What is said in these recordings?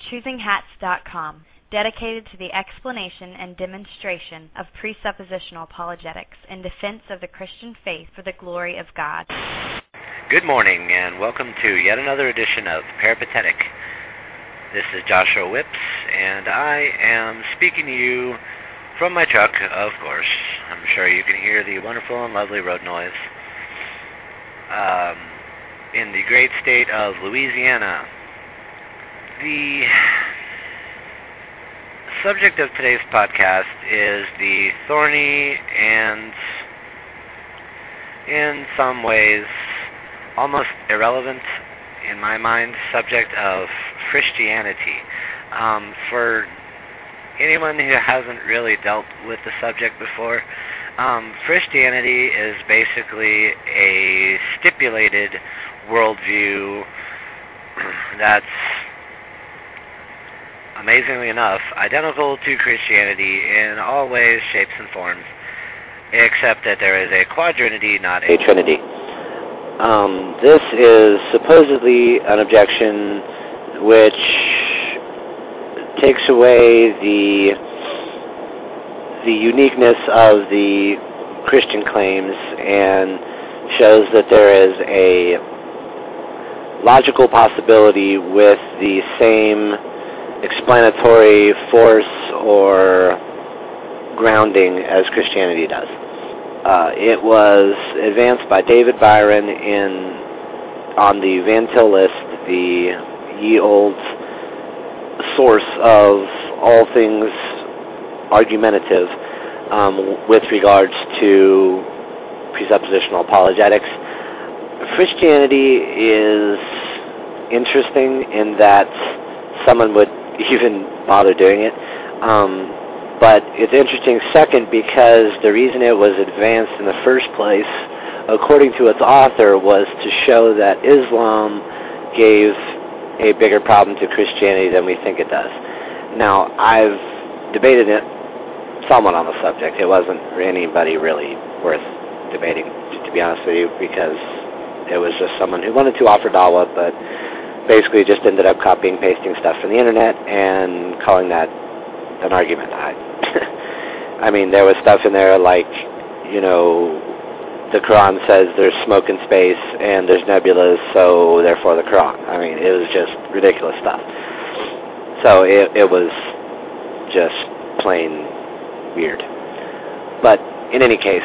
ChoosingHats.com, dedicated to the explanation and demonstration of presuppositional apologetics in defense of the Christian faith for the glory of God. Good morning, and welcome to yet another edition of Peripatetic. This is Joshua Whips, and I am speaking to you from my truck, of course. I'm sure you can hear the wonderful and lovely road noise. In the great state of Louisiana. The subject of today's podcast is the thorny and, in some ways, almost irrelevant, in my mind, subject of Christianity. For anyone who hasn't really dealt with the subject before, Christianity is basically a stipulated worldview that's, amazingly enough, identical to Christianity in all ways, shapes, and forms, except that there is a quadrinity, not a trinity. This is supposedly an objection which takes away the uniqueness of the Christian claims and shows that there is a logical possibility with the same explanatory force or grounding as Christianity does. It was advanced by David Byron on the Van Til list, the ye old source of all things argumentative with regards to presuppositional apologetics. Christianity is interesting in that someone would even bother doing it, but it's interesting second because the reason it was advanced in the first place, according to its author, was to show that Islam gave a bigger problem to Christianity than we think it does. Now, I've debated it somewhat on the subject. It wasn't anybody really worth debating, to be honest with you, because it was just someone who wanted to offer dawah, but basically just ended up copying, pasting stuff from the internet and calling that an argument. I mean, there was stuff in there like, you know, the Quran says there's smoke in space and there's nebulas, so therefore the Quran. I mean, it was just ridiculous stuff. So it was just plain weird. But in any case,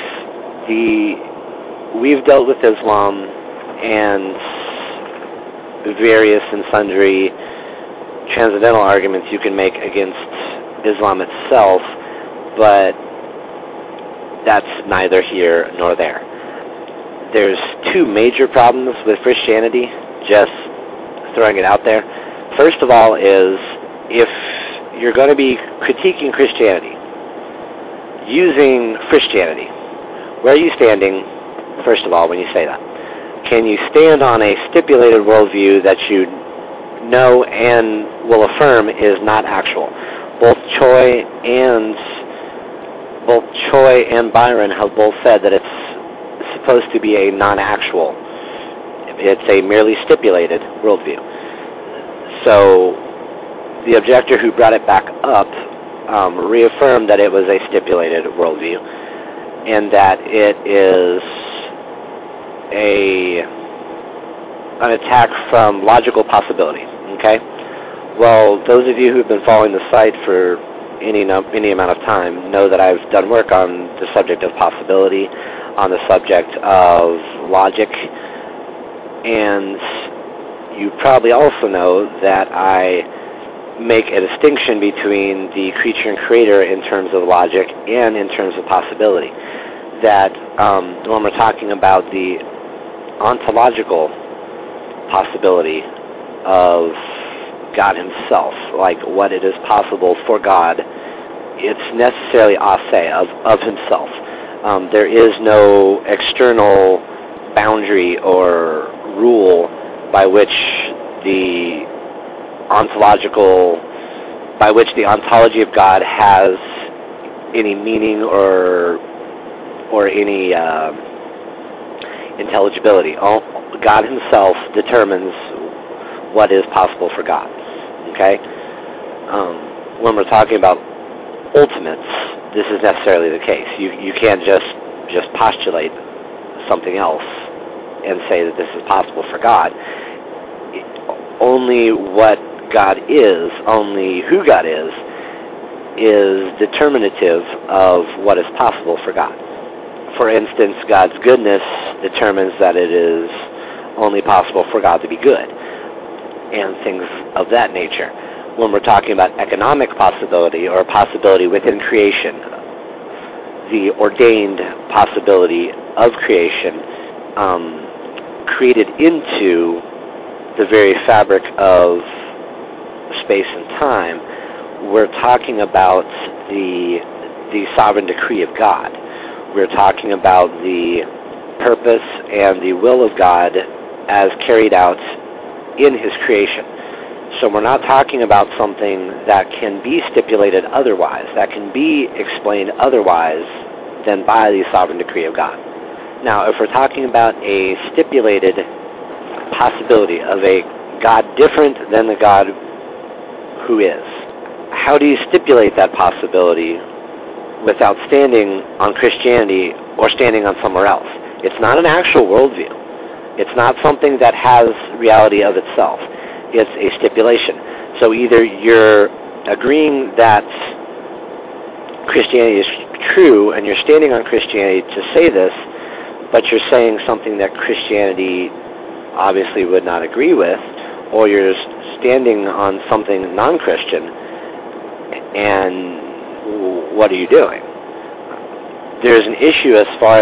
we've dealt with Islam and various and sundry transcendental arguments you can make against Islam itself, but that's neither here nor there. There's two major problems with Christianity, just throwing it out there. First of all is, if you're going to be critiquing Christianity, using Christianity, where are you standing, first of all, when you say that? Can you stand on a stipulated worldview that you know and will affirm is not actual? Both Choi and Byron have both said that it's supposed to be a non-actual. It's a merely stipulated worldview. So the objector who brought it back up reaffirmed that it was a stipulated worldview and that it is an attack from logical possibility. Okay? Well, those of you who've been following the site for any amount of time know that I've done work on the subject of possibility, on the subject of logic, and you probably also know that I make a distinction between the creature and creator in terms of logic and in terms of possibility. That when we're talking about the ontological possibility of God himself, like what it is possible for God, it's necessarily ase, of himself. There is no external boundary or rule by which the ontology of God has any meaning or any intelligibility. God himself determines what is possible for God. Okay? when we're talking about ultimates, this is necessarily the case. You can't just postulate something else and say that this is possible for God. Only what God is, only who God is determinative of what is possible for God. For instance, God's goodness determines that it is only possible for God to be good, and things of that nature. When we're talking about economic possibility or possibility within creation, the ordained possibility of creation created into the very fabric of space and time, we're talking about the sovereign decree of God. We're talking about the purpose and the will of God as carried out in His creation. So we're not talking about something that can be stipulated otherwise, that can be explained otherwise than by the sovereign decree of God. Now, if we're talking about a stipulated possibility of a God different than the God who is, how do you stipulate that possibility without standing on Christianity or standing on somewhere else? It's not an actual worldview. It's not something that has reality of itself. It's a stipulation. So either you're agreeing that Christianity is true and you're standing on Christianity to say this, but you're saying something that Christianity obviously would not agree with, or you're standing on something non-Christian, and what are you doing? There's an issue as far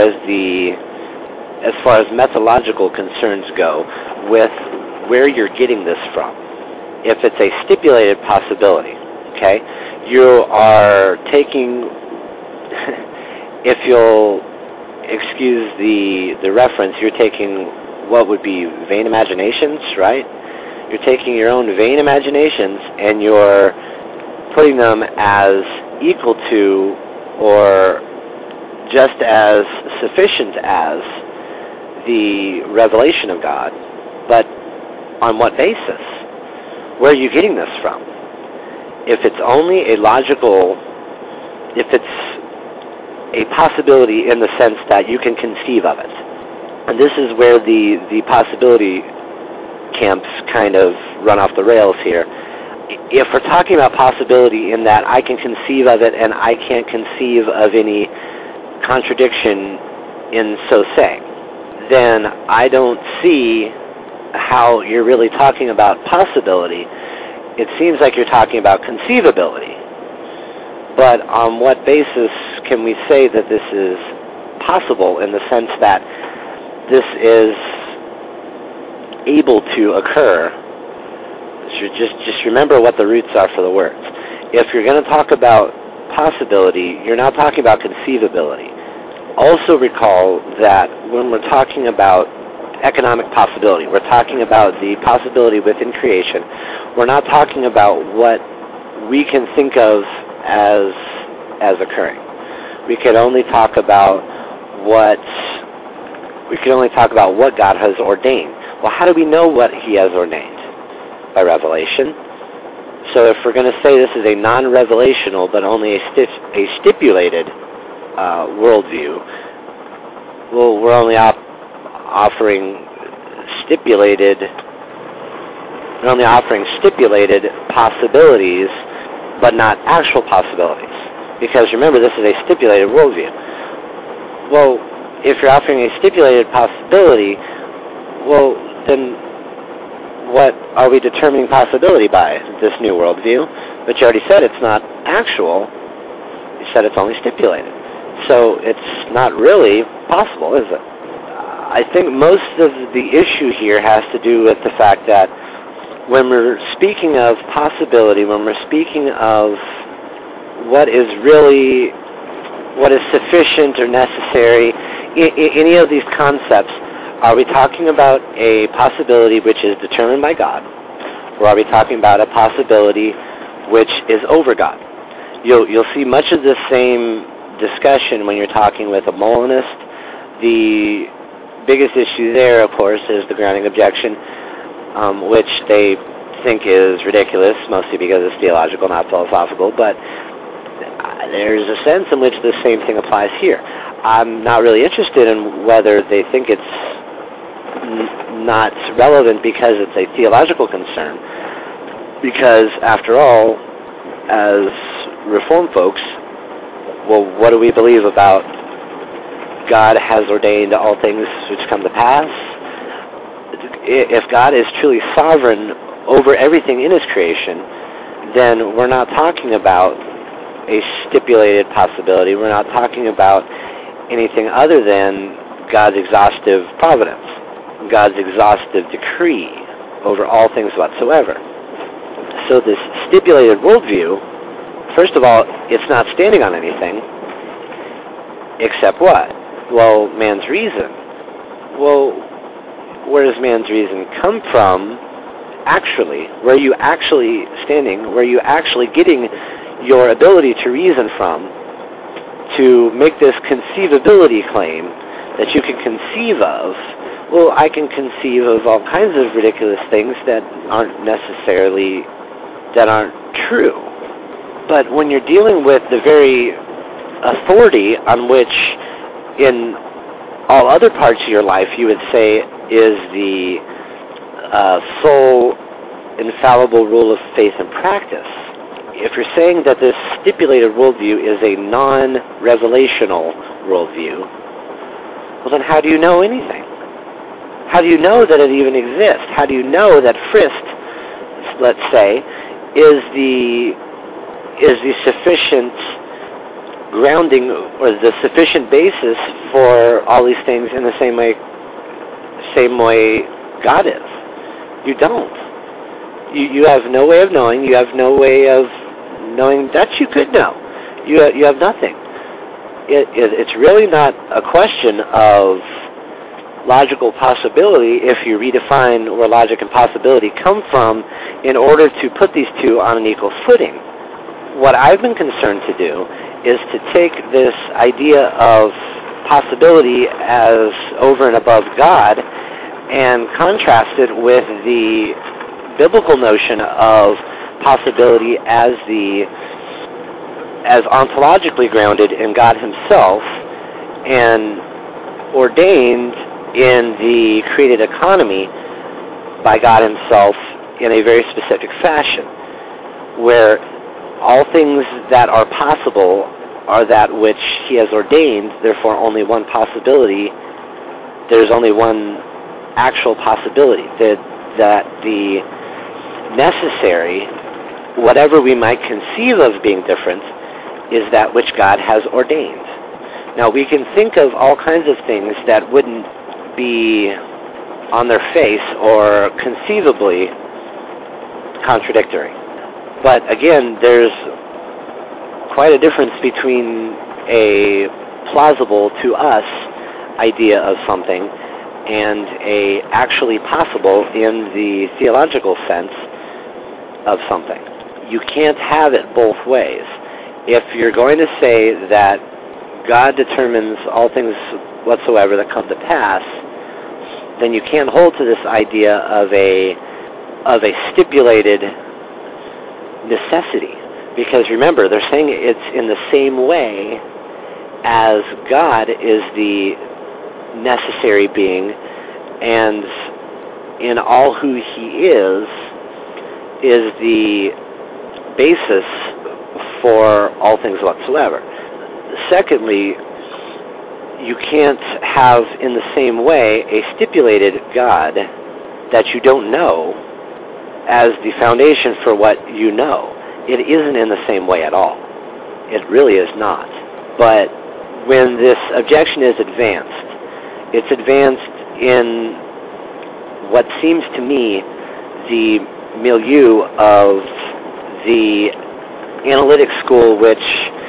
as methodological concerns go with where you're getting this from. If it's a stipulated possibility, okay, you are taking, if you'll excuse the reference, you're taking what would be vain imaginations, right? You're taking your own vain imaginations and you're putting them as equal to or just as sufficient as the revelation of God. But on what basis? Where are you getting this from? If it's only a logical, if it's a possibility in the sense that you can conceive of it, and this is where the possibility camps kind of run off the rails here. If we're talking about possibility in that I can conceive of it and I can't conceive of any contradiction in so saying, then I don't see how you're really talking about possibility. It seems like you're talking about conceivability. But on what basis can we say that this is possible in the sense that this is able to occur? Just remember what the roots are for the words. If you're going to talk about possibility, you're not talking about conceivability. Also recall that when we're talking about economic possibility, we're talking about the possibility within creation. We're not talking about what we can think of as occurring. We can only talk about what God has ordained. Well, how do we know what He has ordained? By revelation. So if we're going to say this is a non-revelational but only a stipulated worldview, well, we're only offering stipulated possibilities, but not actual possibilities. Because remember, this is a stipulated worldview. Well, if you're offering a stipulated possibility, well, then what are we determining possibility by? This new worldview? But you already said it's not actual. You said it's only stipulated. So it's not really possible, is it? I think most of the issue here has to do with the fact that when we're speaking of possibility, when we're speaking of what is sufficient or necessary, any of these concepts, are we talking about a possibility which is determined by God, or are we talking about a possibility which is over God? You'll see much of the same discussion when you're talking with a Molinist. The biggest issue there, of course, is the grounding objection, which they think is ridiculous, mostly because it's theological, not philosophical, but there's a sense in which the same thing applies here. I'm not really interested in whether they think it's not relevant because it's a theological concern, because after all, as Reformed folks, well, what do we believe about God has ordained all things which come to pass? If God is truly sovereign over everything in His creation, then we're not talking about a stipulated possibility. We're not talking about anything other than God's exhaustive providence, God's exhaustive decree over all things whatsoever. So this stipulated worldview, first of all, it's not standing on anything except what? Well, man's reason. Well, where does man's reason come from actually? Where are you actually standing? Where are you actually getting your ability to reason from to make this conceivability claim that you can conceive of? Well, I can conceive of all kinds of ridiculous things that aren't true. But when you're dealing with the very authority on which in all other parts of your life you would say is the sole infallible rule of faith and practice, if you're saying that this stipulated worldview is a non-revelational worldview, well then how do you know anything? How do you know that it even exists? How do you know that Frist, let's say, is the sufficient grounding or the sufficient basis for all these things in the same way God is? You don't. You have no way of knowing. You have no way of knowing that you could know. You have nothing. It's really not a question of logical possibility if you redefine where logic and possibility come from in order to put these two on an equal footing. What I've been concerned to do is to take this idea of possibility as over and above God and contrast it with the biblical notion of possibility as ontologically grounded in God Himself and ordained in the created economy by God Himself in a very specific fashion, where all things that are possible are that which He has ordained, therefore only one possibility, there's only one actual possibility, that the necessary, whatever we might conceive of being different, is that which God has ordained. Now we can think of all kinds of things that wouldn't be on their face or conceivably contradictory. But again, there's quite a difference between a plausible to us idea of something and a actually possible in the theological sense of something. You can't have it both ways. If you're going to say that God determines all things whatsoever that come to pass, then you can't hold to this idea of a stipulated necessity. Because remember, they're saying it's in the same way as God is the necessary being, and in all who He is the basis for all things whatsoever. Secondly, you can't have in the same way a stipulated God that you don't know as the foundation for what you know. It isn't in the same way at all. It really is not. But when this objection is advanced, it's advanced in what seems to me the milieu of the analytic school, which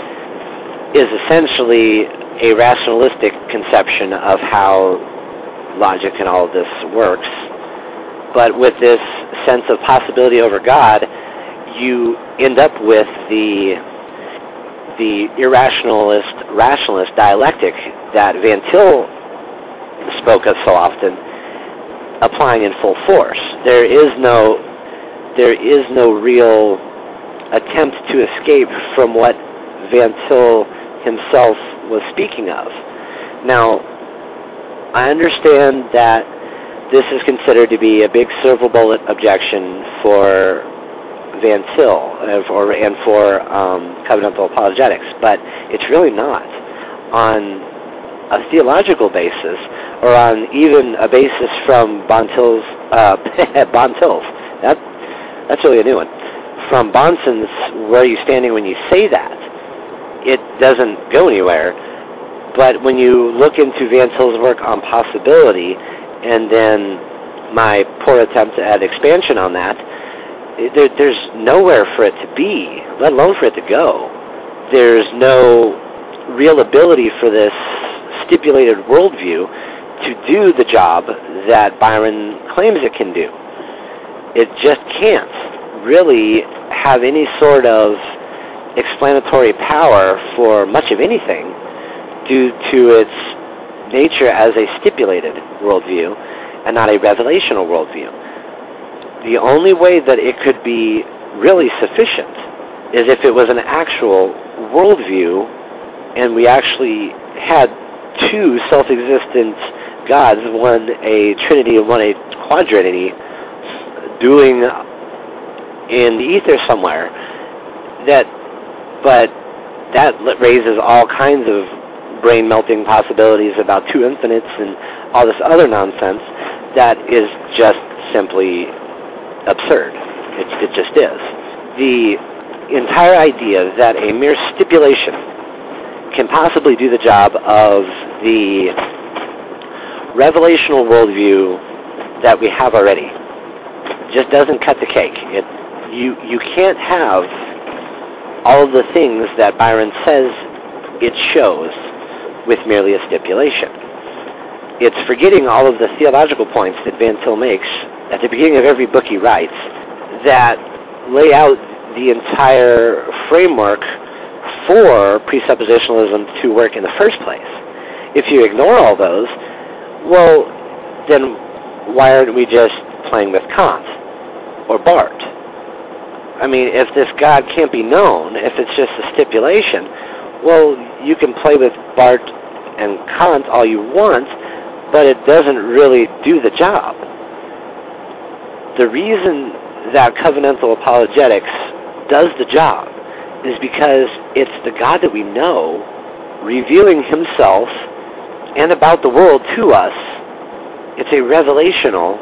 is essentially a rationalistic conception of how logic and all of this works. But with this sense of possibility over God, you end up with the irrationalist, rationalist dialectic that Van Til spoke of so often, applying in full force. There is no there is no real attempt to escape from what Van Til himself was speaking of. Now, I understand that this is considered to be a big silver bullet objection for Van Til and for covenantal apologetics, but it's really not. On a theological basis, or on even a basis from Bontil's, that's really a new one. From Bonson's Where Are You Standing When You Say That, it doesn't go anywhere. But when you look into Van Til's work on possibility, and then my poor attempt at expansion on that, there's nowhere for it to be, let alone for it to go. There's no real ability for this stipulated worldview to do the job that Byron claims it can do. It just can't really have any sort of explanatory power for much of anything due to its nature as a stipulated worldview and not a revelational worldview. The only way that it could be really sufficient is if it was an actual worldview and we actually had two self-existent gods, one a trinity and one a quadrinity, dueling in the ether somewhere. But that raises all kinds of brain-melting possibilities about two infinites and all this other nonsense that is just simply absurd. It just is. The entire idea that a mere stipulation can possibly do the job of the revelational worldview that we have already just doesn't cut the cake. You can't have all of the things that Byron says it shows with merely a stipulation. It's forgetting all of the theological points that Van Til makes at the beginning of every book he writes that lay out the entire framework for presuppositionalism to work in the first place. If you ignore all those, well, then why aren't we just playing with Kant or Barth? I mean, if this God can't be known, if it's just a stipulation, well, you can play with Barth and Kant all you want, but it doesn't really do the job. The reason that covenantal apologetics does the job is because it's the God that we know revealing himself and about the world to us. It's a revelational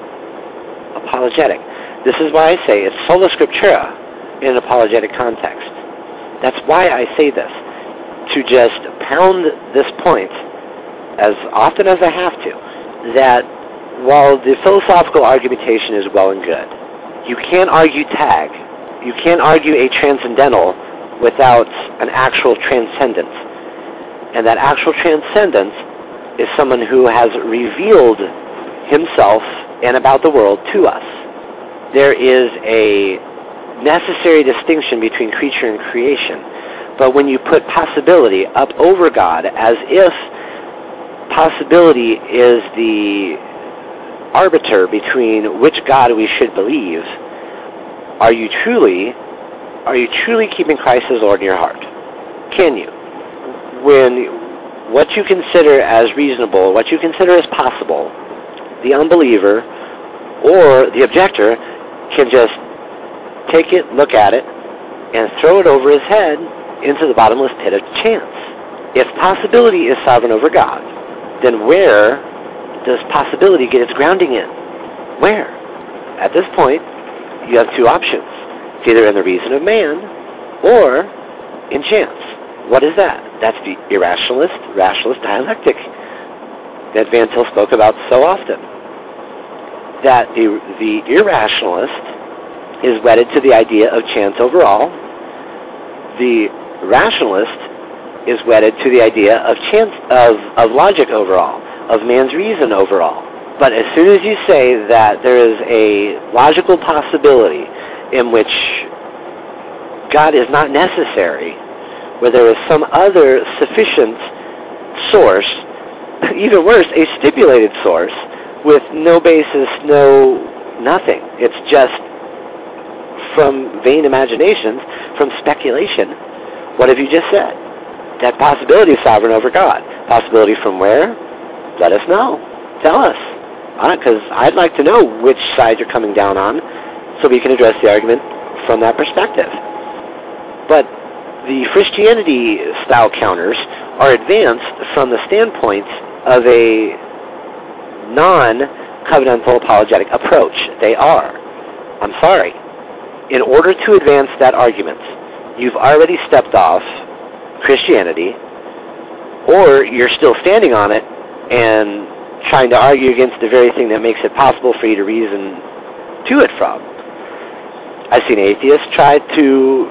apologetic. This is why I say it's sola scriptura in an apologetic context. That's why I say this, to just pound this point as often as I have to, that while the philosophical argumentation is well and good, you can't argue tag, you can't argue a transcendental without an actual transcendence. And that actual transcendence is someone who has revealed himself and about the world to us. There is a necessary distinction between creature and creation. But when you put possibility up over God as if possibility is the arbiter between which God we should believe, are you truly keeping Christ as Lord in your heart? Can you? When what you consider as reasonable, what you consider as possible, the unbeliever or the objector can just take it, look at it, and throw it over his head into the bottomless pit of chance. If possibility is sovereign over God, then where does possibility get its grounding in? Where? At this point, you have two options. It's either in the reason of man or in chance. What is that? That's the irrationalist-rationalist dialectic that Van Til spoke about so often. That the irrationalist is wedded to the idea of chance overall. The rationalist is wedded to the idea of chance, of logic overall, of man's reason overall. But as soon as you say that there is a logical possibility in which God is not necessary, where there is some other sufficient source, even worse, a stipulated source, with no basis, no nothing. It's just from vain imaginations, from speculation. What have you just said? That possibility is sovereign over God. Possibility from where? Let us know. Tell us. Because I'd like to know which side you're coming down on so we can address the argument from that perspective. But the Christianity-style counters are advanced from the standpoint of a non-covenantal apologetic approach. They are. I'm sorry. In order to advance that argument, you've already stepped off Christianity, or you're still standing on it and trying to argue against the very thing that makes it possible for you to reason to it from. I've seen atheists try to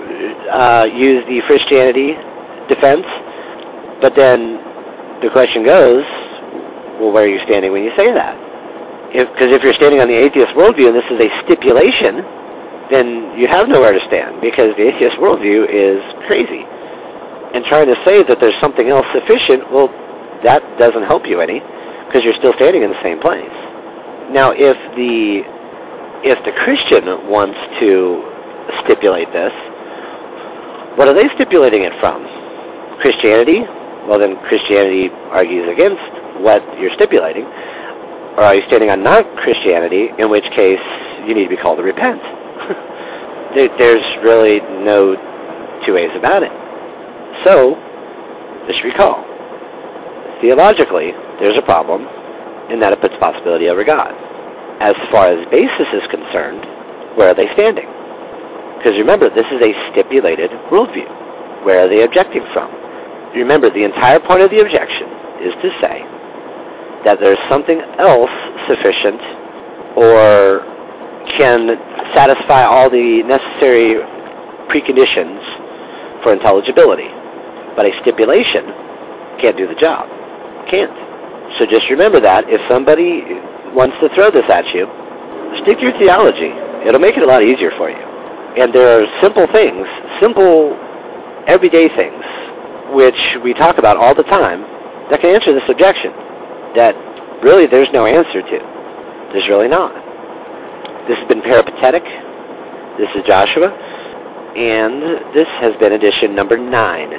use the Christianity defense, but then the question goes, well, where are you standing when you say that? Because if you're standing on the atheist worldview and this is a stipulation, then you have nowhere to stand, because the atheist worldview is crazy. And trying to say that there's something else sufficient, well, that doesn't help you any, because you're still standing in the same place. Now, if the Christian wants to stipulate this, what are they stipulating it from? Christianity? Well, then Christianity argues against what you're stipulating. Or are you standing on non-Christianity, in which case you need to be called to repent? There's really no two ways about it. So, just recall, theologically, there's a problem in that it puts possibility over God. As far as basis is concerned, where are they standing? Because remember, this is a stipulated worldview. Where are they objecting from? Remember, the entire point of the objection is to say that there's something else sufficient or can satisfy all the necessary preconditions for intelligibility. But a stipulation can't do the job. Can't. So just remember that. If somebody wants to throw this at you, stick to your theology. It'll make it a lot easier for you. And there are simple things, simple everyday things, which we talk about all the time, that can answer this objection, that really there's no answer to. There's really not. This has been Peripatetic. This is Joshua, and this has been edition number 9.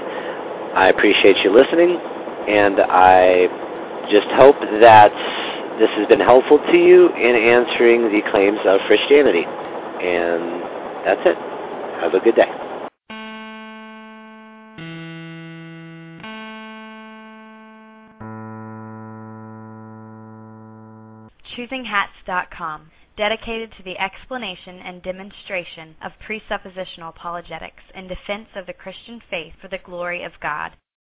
I appreciate you listening, and I just hope that this has been helpful to you in answering the claims of Christianity. And that's it. Have a good day. ChoosingHats.com, dedicated to the explanation and demonstration of presuppositional apologetics in defense of the Christian faith for the glory of God.